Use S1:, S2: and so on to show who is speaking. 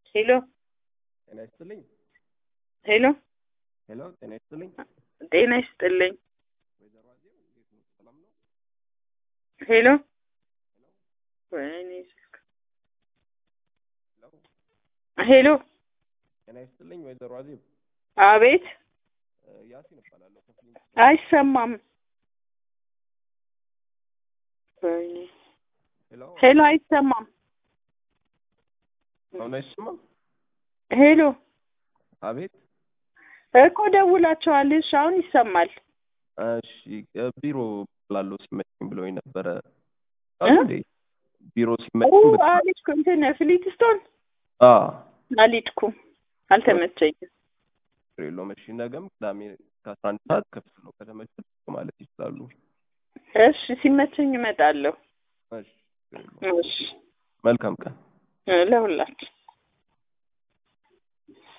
S1: ሄሎ
S2: ጤና ይስጥልኝ።
S1: ሄሎ
S2: ሄሎ ጤና ይስጥልኝ።
S1: ጤና ይስጥልኝ።
S2: ወይዘሮ አዜብ እንዴት ነው? ሰላም ነው?
S1: ሄሎ ወይኔ ስልክ ሄሎ
S2: ጤና ይስጥልኝ ወይዘሮ አዜብ።
S1: አቤት።
S2: ያሲን እባላለሁ ከፍሊን።
S1: አይሰማም። ወይኔ
S2: ሄሎ
S1: ሄሎ አይሰማም።
S2: አሁን አይሰማም?
S1: ሄሎ
S2: አቤት።
S1: እኮ ደውላቸዋል። እሺ አሁን ይሰማል።
S2: እሺ ቢሮ ላለው ሲመችኝ ብሎኝ ነበረ። አንዴ ቢሮ ሲመችኝ
S1: አልኩ እንትን ፍሊትስቶን አልሄድኩም፣ አልተመቸኝም።
S2: የለውም። እሺ ነገም ቅዳሜ ከ11 ሰዓት ክፍት ነው። ከተመቸኝ ማለት ይችላሉ።
S1: እሺ ሲመቸኝ እመጣለሁ።
S2: እሺ
S1: እሺ
S2: መልካም ቀን
S1: ለሁላችሁ።